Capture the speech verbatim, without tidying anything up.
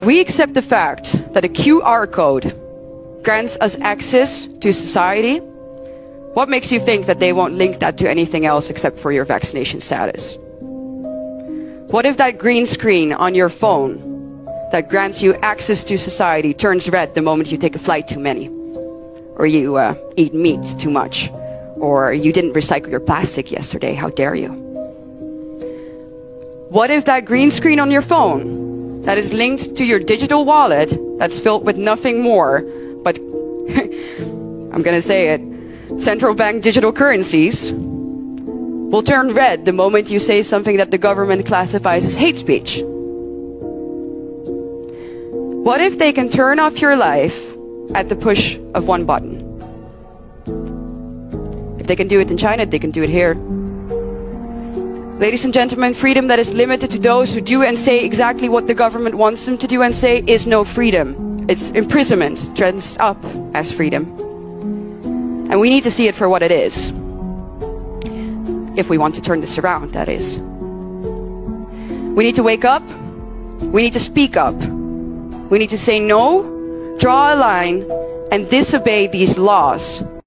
We accept the fact that a Q R code grants us access to society. What makes you think that they won't link that to anything else except for your vaccination status? What if that green screen on your phone that grants you access to society turns red the moment you take a flight too many? Or you uh, eat meat too much? Or you didn't recycle your plastic yesterday, how dare you? What if that green screen on your phone that is linked to your digital wallet that's filled with nothing more but, I'm gonna say it, central bank digital currencies, will turn red the moment you say something that the government classifies as hate speech? What if they can turn off your life at the push of one button? If they can do it in China, they can do it here. Ladies and gentlemen, freedom that is limited to those who do and say exactly what the government wants them to do and say is no freedom. It's imprisonment dressed up as freedom. And we need to see it for what it is. If we want to turn this around, that is. We need to wake up. We need to speak up. We need to say no, draw a line, and disobey these laws.